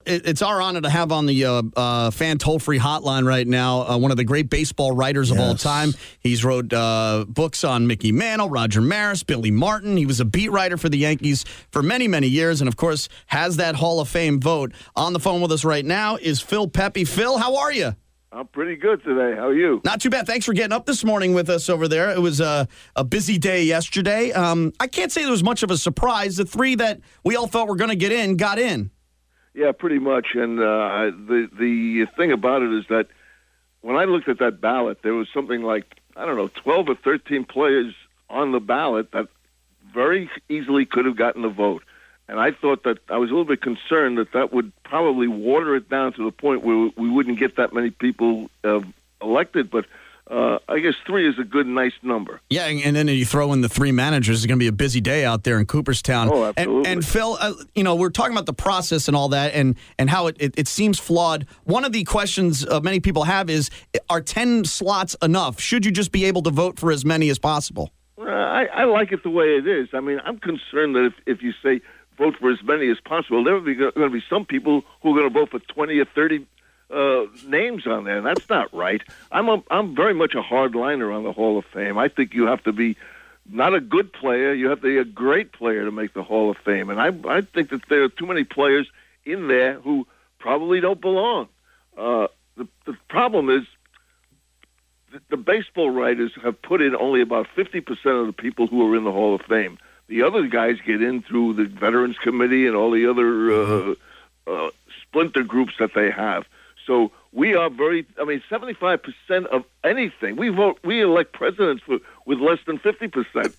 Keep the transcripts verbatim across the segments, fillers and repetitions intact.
it, it's our honor to have on the uh, uh, fan toll-free hotline right now uh, one of the great baseball writers yes. of all time. He's wrote uh, books on Mickey Mantle, Roger Maris, Billy Martin. He was a beat writer for the Yankees for many, many years, and, of course, has that Hall of Fame vote. On the phone with us right now is Phil Pepe. Phil, how are you? I'm pretty good today. How are you? Not too bad. Thanks for getting up this morning with us over there. It was a, a busy day yesterday. Um, I can't say there was much of a surprise. The three that we all thought were going to get in got in. Yeah, pretty much. And uh, the the thing about it is that when I looked at that ballot, there was something like, I don't know, twelve or thirteen players on the ballot that very easily could have gotten the vote. And I thought that I was a little bit concerned that that would probably water it down to the point where we wouldn't get that many people uh, elected. But uh, I guess three is a good, nice number. Yeah, and then you throw in the three managers. It's going to be a busy day out there in Cooperstown. Oh, absolutely. And, and Phil, uh, you know, we're talking about the process and all that and, and how it, it, it seems flawed. One of the questions uh, many people have is, are ten slots enough? Should you just be able to vote for as many as possible? Uh, I, I like it the way it is. I mean, I'm concerned that if, if you say vote for as many as possible, there will be going to be some people who are going to vote for twenty or thirty uh, names on there, and that's not right. I'm a, I'm very much a hardliner on the Hall of Fame. I think you have to be not a good player, you have to be a great player to make the Hall of Fame, and I I think that there are too many players in there who probably don't belong. Uh, the, the problem is the, the baseball writers have put in only about fifty percent of the people who are in the Hall of Fame. The other guys get in through the Veterans Committee and all the other uh, uh, splinter groups that they have. So we are very, I mean, seventy-five percent of anything. We vote, we elect presidents for, with less than fifty percent.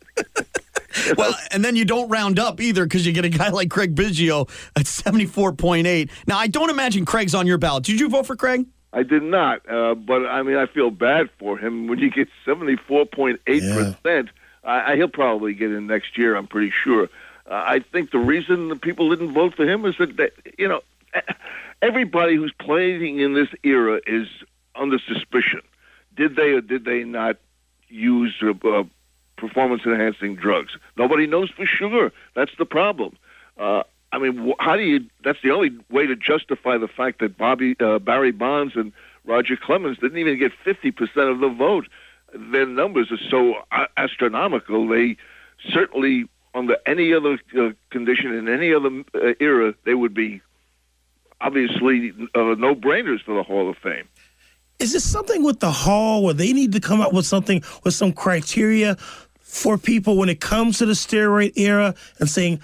Well, and then you don't round up either because you get a guy like Craig Biggio at seventy-four point eight. Now, I don't imagine Craig's on your ballot. Did you vote for Craig? I did not, uh, but I mean, I feel bad for him when you get seventy-four point eight percent. Yeah. I, he'll probably get in next year, I'm pretty sure. Uh, I think the reason the people didn't vote for him is that, they, you know, everybody who's playing in this era is under suspicion. Did they or did they not use uh, uh, performance-enhancing drugs? Nobody knows for sure. That's the problem. Uh, I mean, how do you? That's the only way to justify the fact that Bobby uh, Barry Bonds and Roger Clemens didn't even get fifty percent of the vote. Their numbers are so astronomical. They certainly, under any other uh, condition in any other uh, era, they would be obviously uh, no-brainers for the Hall of Fame. Is this something with the Hall where they need to come up with something, with some criteria for people when it comes to the steroid era and saying,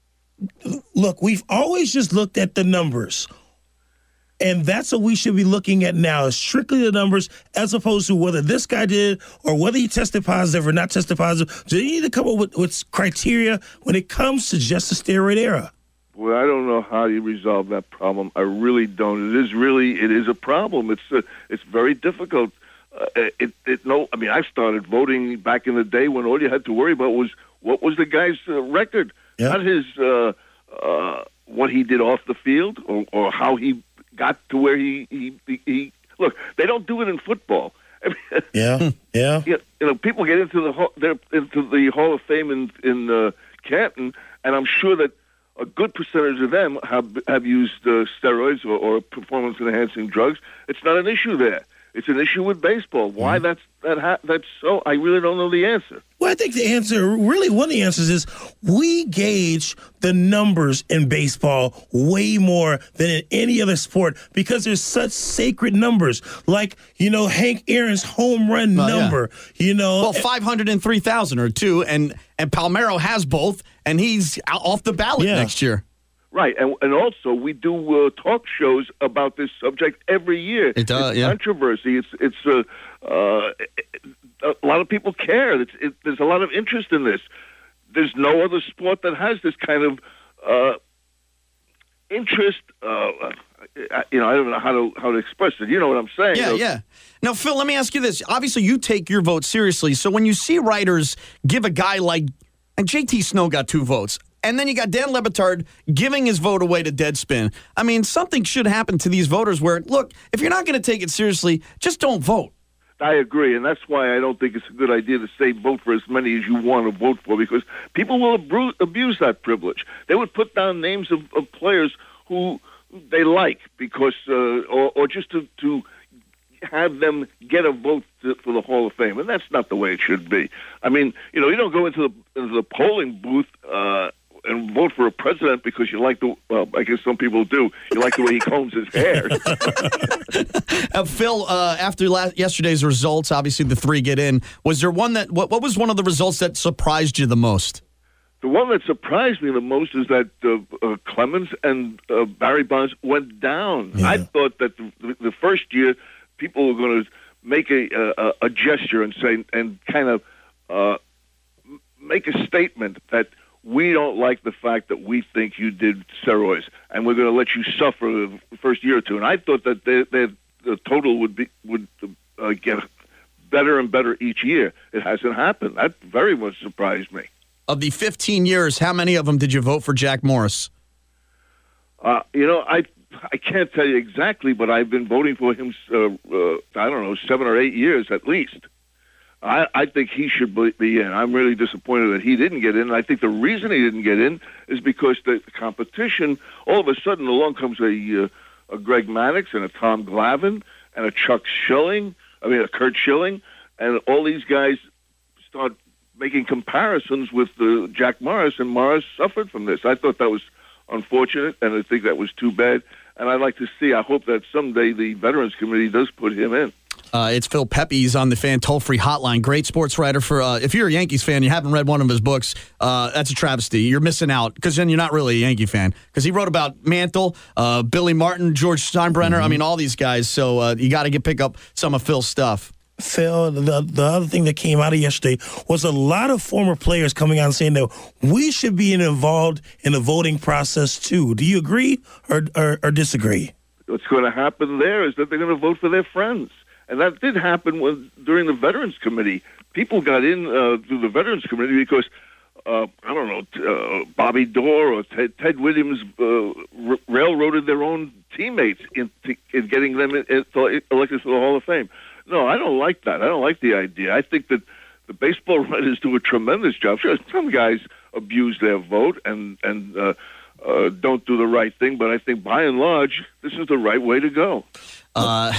look, we've always just looked at the numbers. And that's what we should be looking at now, is strictly the numbers, as opposed to whether this guy did or whether he tested positive or not tested positive. Do you need to come up with, with criteria when it comes to just the steroid era? Well, I don't know how you resolve that problem. I really don't. It is really, it is a problem. It's uh, it's very difficult. Uh, it, it no, I mean, I started voting back in the day when all you had to worry about was what was the guy's uh, record, yeah. not his uh, uh, what he did off the field or, or how he got to where he, he, he, he look. They don't do it in football. I mean, yeah, yeah. You know, people get into the they're into the Hall of Fame in in uh, Canton, and I'm sure that a good percentage of them have have used uh, steroids or, or performance enhancing drugs. It's not an issue there. It's an issue with baseball. Why mm-hmm. that's that ha- that's so? I really don't know the answer. Well, I think the answer, really one of the answers is we gauge the numbers in baseball way more than in any other sport because there's such sacred numbers. Like, you know, Hank Aaron's home run uh, number, yeah. you know. Well, five hundred three thousand or two, and, and Palmeiro has both, and he's out off the ballot yeah. next year. Right, and and also we do uh, talk shows about this subject every year. It does, it's yeah. Controversy. It's it's uh, uh, a lot of people care. It's, it, there's a lot of interest in this. There's no other sport that has this kind of uh, interest. Uh, you know, I don't know how to how to express it. You know what I'm saying? Yeah, you know? yeah. Now, Phil, let me ask you this. Obviously, you take your vote seriously. So when you see writers give a guy like, and J T Snow got two votes. And then you got Dan Le Batard giving his vote away to Deadspin. I mean, something should happen to these voters where, look, if you're not going to take it seriously, just don't vote. I agree, and that's why I don't think it's a good idea to say vote for as many as you want to vote for, because people will abru- abuse that privilege. They would put down names of, of players who they like because, uh, or, or just to, to have them get a vote to, for the Hall of Fame, and that's not the way it should be. I mean, you know, you don't go into the, into the polling booth uh, and vote for a president because you like the, well, I guess some people do, you like the way he combs his hair. uh, Phil, uh, after last, yesterday's results, obviously the three get in, was there one that, what, what was one of the results that surprised you the most? The one that surprised me the most is that uh, uh, Clemens and uh, Barry Bonds went down. Yeah. I thought that the, the first year people were going to make a, a, a gesture and say, and kind of uh, make a statement that we don't like the fact that we think you did steroids, and we're going to let you suffer the first year or two. And I thought that they, they, the total would be would uh, get better and better each year. It hasn't happened. That very much surprised me. Of the fifteen years, how many of them did you vote for Jack Morris? Uh, you know, I I can't tell you exactly, but I've been voting for him, uh, uh, I don't know, seven or eight years at least. I, I think he should be in. I'm really disappointed that he didn't get in. And I think the reason he didn't get in is because the competition, all of a sudden along comes a, uh, a Greg Maddux and a Tom Glavine and a Chuck Schilling, I mean a Curt Schilling, and all these guys start making comparisons with uh, Jack Morris, and Morris suffered from this. I thought that was unfortunate, and I think that was too bad. And I'd like to see, I hope that someday the Veterans Committee does put him in. Uh, it's Phil Pepe. He's on the fan toll-free hotline. Great sports writer. For uh, if you're a Yankees fan, you haven't read one of his books, uh, that's a travesty. You're missing out because then you're not really a Yankee fan. Because he wrote about Mantle, uh, Billy Martin, George Steinbrenner. Mm-hmm. I mean, all these guys. So uh, you got to get pick up some of Phil's stuff. Phil, the, the other thing that came out of yesterday was a lot of former players coming out and saying that we should be involved in the voting process too. Do you agree or, or, or disagree? What's going to happen there is that they're going to vote for their friends. And that did happen when, during the Veterans Committee. People got in uh, through the Veterans Committee because, uh, I don't know, t- uh, Bobby Doerr or Ted, Ted Williams uh, r- railroaded their own teammates into in getting them in, in, elected to the Hall of Fame. No, I don't like that. I don't like the idea. I think that the baseball writers do a tremendous job. Sure, some guys abuse their vote and, and uh, uh, don't do the right thing, but I think by and large, this is the right way to go. Uh,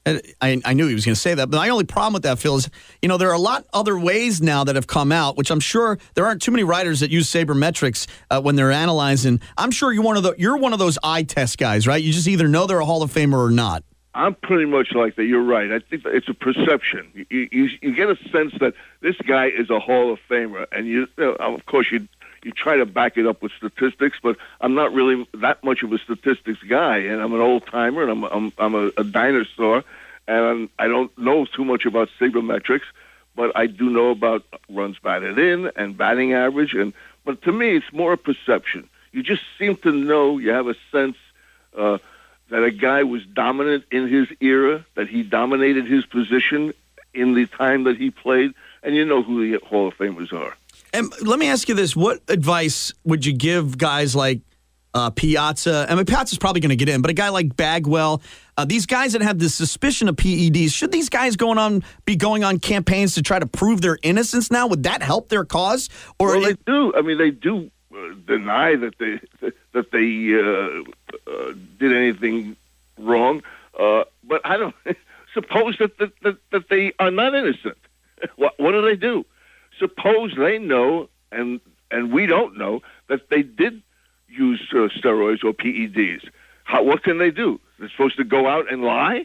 I, I knew he was going to say that, but my only problem with that, Phil, is, you know, there are a lot other ways now that have come out, which I'm sure there aren't too many writers that use sabermetrics uh, when they're analyzing. I'm sure you're one of the you're one of those eye test guys, right? You just either know they're a Hall of Famer or not. I'm pretty much like that. You're right. I think it's a perception. You, you, you get a sense that this guy is a Hall of Famer, and you, you know, of course, you you try to back it up with statistics, but I'm not really that much of a statistics guy, and I'm an old timer, and I'm I'm, I'm a, a dinosaur, and I'm, I don't know too much about sabermetrics, but I do know about runs batted in and batting average, and but to me, it's more a perception. You just seem to know. You have a sense. Uh, that a guy was dominant in his era, that he dominated his position in the time that he played, and you know who the Hall of Famers are. And let me ask you this. What advice would you give guys like uh, Piazza? I mean, Piazza's probably going to get in, but a guy like Bagwell, uh, these guys that have this suspicion of P E Ds, should these guys going on be going on campaigns to try to prove their innocence now? Would that help their cause? Or well, they it, do. I mean, they do uh, deny that they that they uh, uh, did anything wrong. Uh, but I don't suppose that, that that that they are not innocent. What, what do they do? Suppose they know, and and we don't know, that they did use uh, steroids or P E Ds. How, what can they do? They're supposed to go out and lie?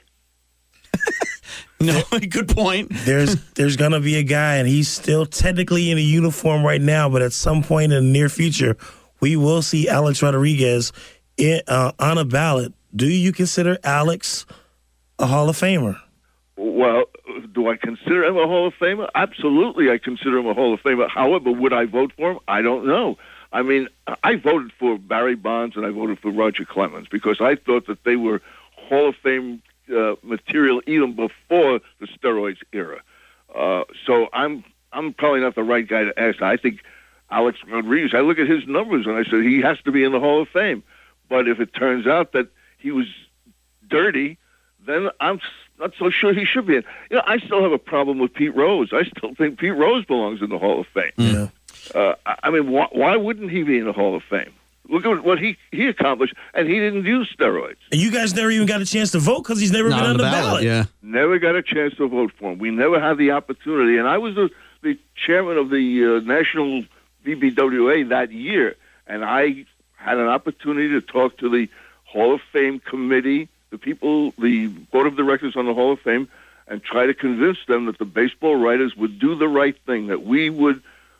No, good point. There's there's gonna be a guy, and he's still technically in a uniform right now, but at some point in the near future, we will see Alex Rodriguez in, uh, on a ballot. Do you consider Alex a Hall of Famer? Well, do I consider him a Hall of Famer? Absolutely, I consider him a Hall of Famer. However, would I vote for him? I don't know. I mean, I voted for Barry Bonds and I voted for Roger Clemens because I thought that they were Hall of Fame uh, material even before the steroids era. Uh, so I'm I'm probably not the right guy to ask. I think Alex Rodriguez, I look at his numbers and I said he has to be in the Hall of Fame. But if it turns out that he was dirty, then I'm not so sure he should be in. You know, I still have a problem with Pete Rose. I still think Pete Rose belongs in the Hall of Fame. Yeah. Uh, I mean, why, why wouldn't he be in the Hall of Fame? Look at what he, he accomplished, and he didn't use steroids. And you guys never even got a chance to vote because he's never Not been on, on the the ballot. ballot. Yeah. Never got a chance to vote for him. We never had the opportunity. And I was the, the chairman of the uh, National V B W A that year, and I had an opportunity to talk to the Hall of Fame committee, the people, the board of directors on the Hall of Fame, and try to convince them that the baseball writers would do the right thing, that we would.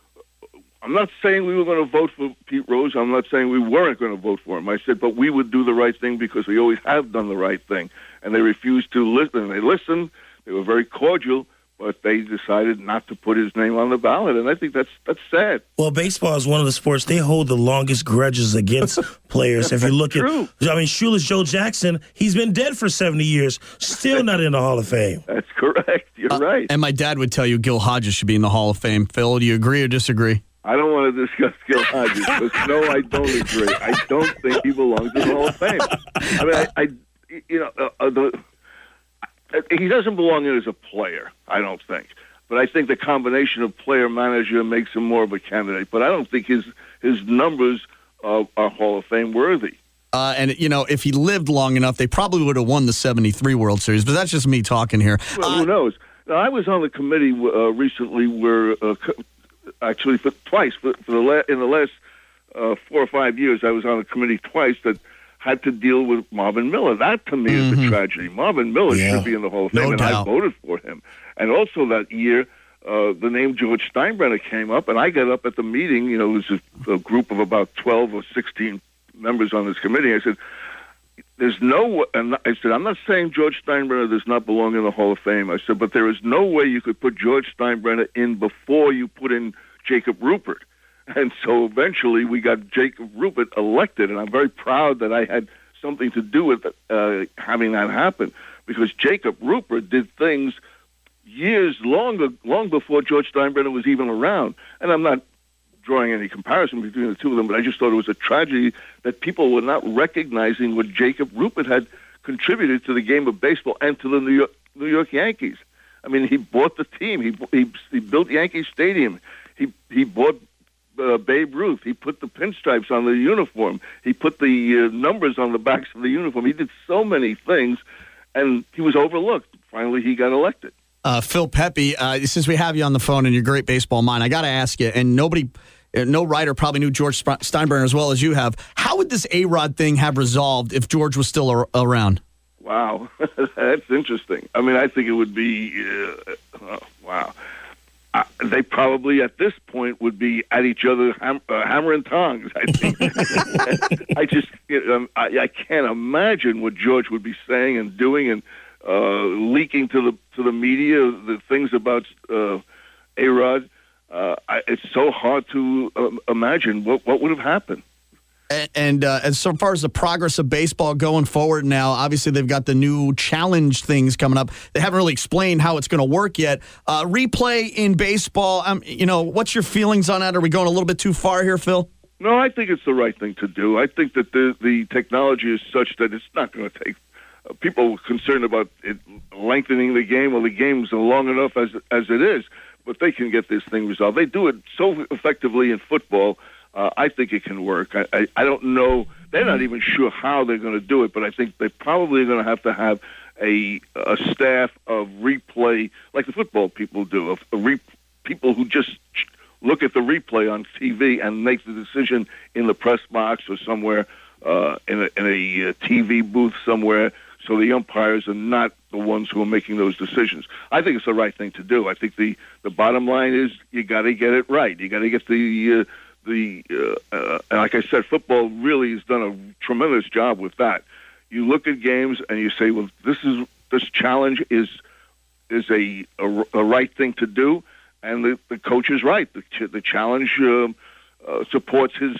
I'm not saying we were going to vote for Pete Rose. I'm not saying we weren't going to vote for him. I said, but we would do the right thing because we always have done the right thing. And they refused to listen. They listened. They were very cordial, but they decided not to put his name on the ballot. And I think that's that's sad. Well, baseball is one of the sports, they hold the longest grudges against players. If you look True. at, I mean, Shoeless Joe Jackson, he's been dead for seventy years, still not in the Hall of Fame. That's correct. You're Uh, right. And my dad would tell you Gil Hodges should be in the Hall of Fame. Phil, do you agree or disagree? I don't want to discuss Gil Hodges, because no, I don't agree. I don't think he belongs in the Hall of Fame. I mean, I, I you know, uh, uh, the, uh, he doesn't belong in as a player, I don't think. But I think the combination of player-manager makes him more of a candidate. But I don't think his his numbers uh, are Hall of Fame worthy. Uh, and, you know, if he lived long enough, they probably would have won the seventy-three World Series. But that's just me talking here. Well, Uh, who knows? Now, I was on the committee uh, recently where, uh, actually, for twice, for, for the la- in the last uh, four or five years, I was on a committee twice that had to deal with Marvin Miller. That, to me, mm-hmm. is a tragedy. Marvin Miller Yeah. should be in the Hall of Fame, No and doubt. I voted for him. And also that year, uh, the name George Steinbrenner came up, and I got up at the meeting. You know, it was a, a group of about twelve or sixteen members on this committee. I said, there's no, and I said, I'm not saying George Steinbrenner does not belong in the Hall of Fame. I said, but there is no way you could put George Steinbrenner in before you put in Jacob Ruppert. And so eventually we got Jacob Ruppert elected, and I'm very proud that I had something to do with uh, having that happen, because Jacob Ruppert did things years longer, long before George Steinbrenner was even around. And I'm not drawing any comparison between the two of them, but I just thought it was a tragedy that people were not recognizing what Jacob Ruppert had contributed to the game of baseball and to the New York, New York Yankees. I mean, he bought the team. He he, he built Yankee Stadium. He he bought uh, Babe Ruth. He put the pinstripes on the uniform. He put the uh, numbers on the backs of the uniform. He did so many things, and he was overlooked. Finally, he got elected. Uh, Phil Pepe, uh, since we have you on the phone and your great baseball mind, I got to ask you, and nobody, no writer probably knew George Steinbrenner as well as you have. How would this A-Rod thing have resolved if George was still ar- around? Wow, that's interesting. I mean, I think it would be, uh, oh, wow. Uh, they probably, at this point, would be at each other ham- uh, hammer and tongs, I think. I just, you know, I, I can't imagine what George would be saying and doing and uh, leaking to the to the media the things about uh, A-Rod. Uh, I, it's so hard to uh, imagine what, what would have happened. And, and uh, as far as the progress of baseball going forward now, obviously they've got the new challenge things coming up. They haven't really explained how it's going to work yet. Uh, replay in baseball, um, you know, what's your feelings on that? Are we going a little bit too far here, Phil? No, I think it's the right thing to do. I think that the, the technology is such that it's not going to take uh, people concerned about it lengthening the game. Well, the game's long enough as as it is, but they can get this thing resolved. They do it so effectively in football. Uh, I think it can work. I, I, I don't know. They're not even sure how they're going to do it, but I think they're probably going to have to have a a staff of replay, like the football people do, of a re, people who just look at the replay on T V and make the decision in the press box or somewhere uh, in a, in a T V booth somewhere, so the umpires are not the ones who are making those decisions. I think it's the right thing to do. I think the, the bottom line is you got to get it right. You got to get the uh, the uh, uh, and like I said, football really has done a tremendous job with that. You look at games and you say, well, this is this challenge is is a a, a right thing to do, and the, the coach is right. The the challenge uh, uh, supports his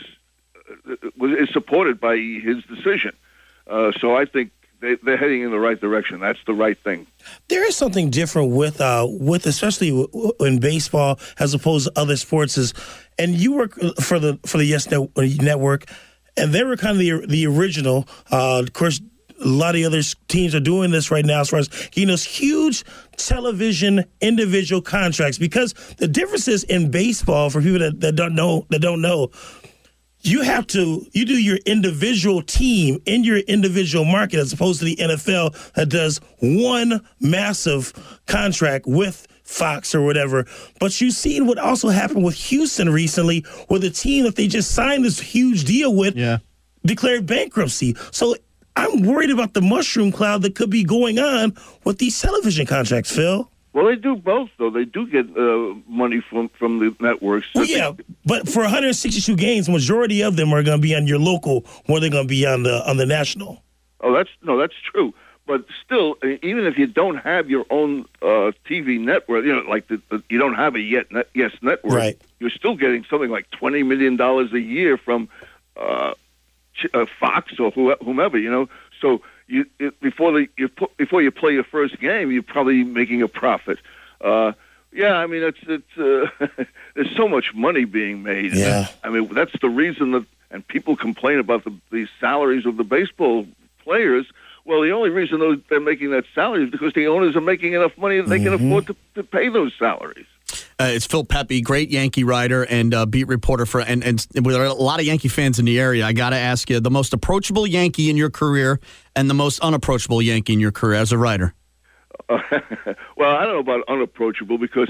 uh, is supported by his decision. Uh, so I think they, they're heading in the right direction. That's the right thing. There is something different with uh, with especially in baseball as opposed to other sports. Is and you work for the for the Yes Network, and they were kind of the the original. Uh, of course, a lot of the other teams are doing this right now as far as getting those huge television individual contracts. Because the difference is in baseball, for people that, that don't know that don't know. you have to you do your individual team in your individual market as opposed to the N F L that does one massive contract with Fox or whatever. But you've seen what also happened with Houston recently, where the team that they just signed this huge deal with yeah. declared bankruptcy. So I'm worried about the mushroom cloud that could be going on with these television contracts, Phil. Well, they do both, though. They do get uh, money from, from the networks. Well, yeah, but for one hundred sixty-two games, the majority of them are going to be on your local, more they're going to be on the on the national. Oh, that's no, that's true. But still, even if you don't have your own uh, T V network, you know, like the, the, you don't have a yet net, Yes network, right. You're still getting something like twenty million dollars a year from uh, uh, Fox or whomever, you know. So you it, before the you put, before you play your first game, you're probably making a profit. Uh, yeah, I mean, it's it's uh, there's so much money being made. Yeah, I mean, that's the reason that, and people complain about the, the salaries of the baseball players. Well, the only reason they're making that salary is because the owners are making enough money that they mm-hmm. can afford to, to pay those salaries. Uh, it's Phil Pepe, great Yankee writer and uh, beat reporter for, and, and with a lot of Yankee fans in the area. I got to ask you, the most approachable Yankee in your career and the most unapproachable Yankee in your career as a writer. Uh, well, I don't know about unapproachable because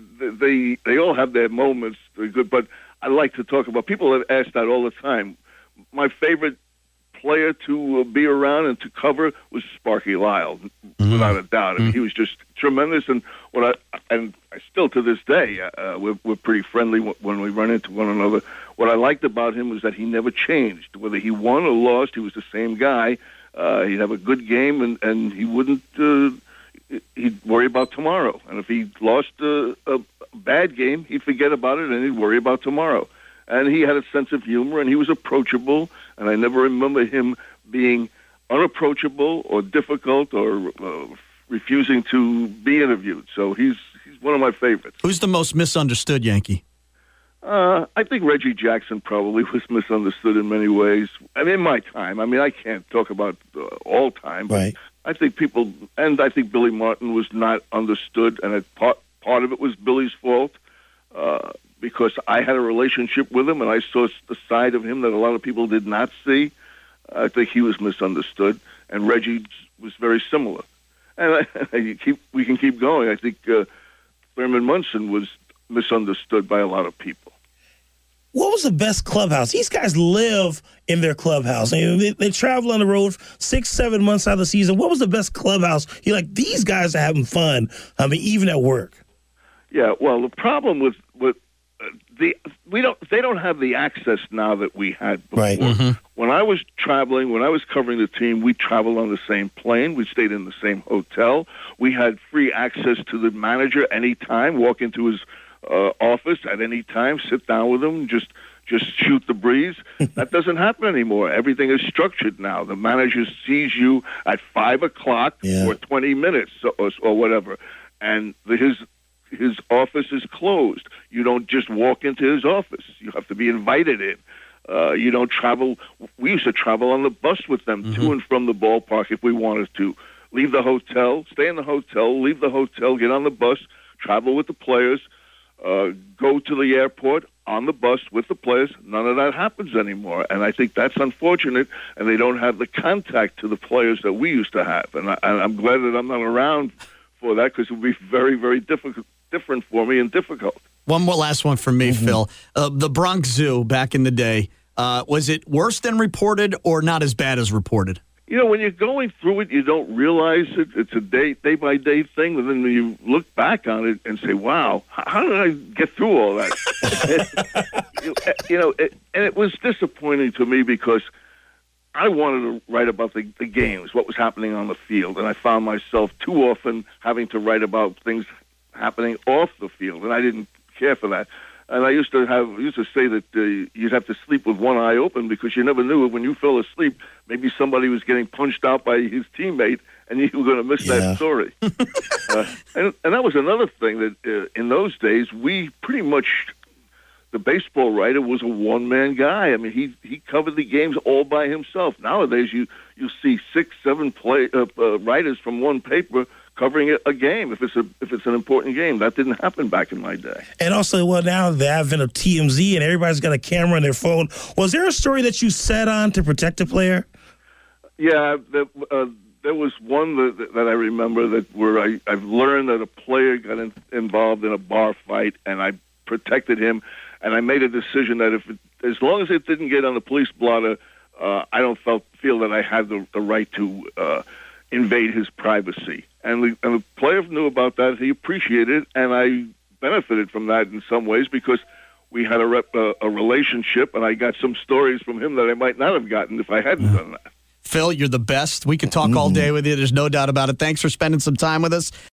they they all have their moments. They're good, but I like to talk about. People have asked that all the time. My favorite player to uh, be around and to cover was Sparky Lyle, mm-hmm. without a doubt. I mean, mm-hmm. he was just tremendous, and what I and I still to this day uh, we're we're pretty friendly when we run into one another. What I liked about him was that he never changed. Whether he won or lost, he was the same guy. Uh, he'd have a good game, and and he wouldn't. Uh, he'd worry about tomorrow, and if he lost a, a bad game, he'd forget about it and he'd worry about tomorrow. And he had a sense of humor, and he was approachable, and I never remember him being unapproachable or difficult or uh, refusing to be interviewed. So he's he's one of my favorites. Who's the most misunderstood Yankee? Uh, I think Reggie Jackson probably was misunderstood in many ways. I mean, in my time. I mean, I can't talk about uh, all time. Right. I think people, and I think Billy Martin was not understood, and it, part, part of it was Billy's fault. Uh, because I had a relationship with him and I saw the side of him that a lot of people did not see. I think he was misunderstood, and Reggie was very similar. And I, you keep, we can keep going. I think uh, Thurman Munson was misunderstood by a lot of people. What was the best clubhouse? These guys live in their clubhouse. I mean, they, they travel on the road six, seven months out of the season. What was the best clubhouse? You're like, these guys are having fun, I mean, even at work. Yeah, well, the problem with, with The we don't they don't have the access now that we had before. Right. Mm-hmm. When I was traveling, when I was covering the team, we traveled on the same plane. We stayed in the same hotel. We had free access to the manager anytime. Walk into his uh, office at any time, sit down with him, just just shoot the breeze. That doesn't happen anymore. Everything is structured now. The manager sees you at five o'clock yeah. or twenty minutes or, or whatever, and the, his. His office is closed. You don't just walk into his office. You have to be invited in. Uh, you don't travel. We used to travel on the bus with them mm-hmm. to and from the ballpark if we wanted to. Leave the hotel, stay in the hotel, leave the hotel, get on the bus, travel with the players, uh, go to the airport on the bus with the players. None of that happens anymore. And I think that's unfortunate, and they don't have the contact to the players that we used to have. And, I, and I'm glad that I'm not around for that because it would be very, very difficult. different for me and difficult. One more last one from me, mm-hmm. Phil. Uh, the Bronx Zoo back in the day, uh, was it worse than reported or not as bad as reported? You know, when you're going through it, you don't realize it. It's a day, day-by-day thing, and then you look back on it and say, wow, how did I get through all that? you know, it, and it was disappointing to me because I wanted to write about the, the games, what was happening on the field, and I found myself too often having to write about things happening off the field, and I didn't care for that. And I used to have used to say that uh, you'd have to sleep with one eye open because you never knew when you fell asleep, maybe somebody was getting punched out by his teammate, and you were going to miss yeah. that story. uh, and, and that was another thing that uh, in those days we pretty much. The baseball writer was a one-man guy. I mean, he he covered the games all by himself. Nowadays, you you see six, seven play uh, uh, writers from one paper covering a, a game if it's a if it's an important game. That didn't happen back in my day. And also, well, now the advent of T M Z and everybody's got a camera on their phone. Was there a story that you sat on to protect a player? Yeah, the, uh, there was one that, that I remember that where I, I've learned that a player got in, involved in a bar fight, and I protected him, and I made a decision that if it, as long as it didn't get on the police blotter, uh, I don't felt, feel that I had the, the right to uh, invade his privacy. And the, and the player knew about that. He appreciated it, and I benefited from that in some ways because we had a, rep, uh, a relationship, and I got some stories from him that I might not have gotten if I hadn't done that. Phil, you're the best. We could talk all day with you. There's no doubt about it. Thanks for spending some time with us.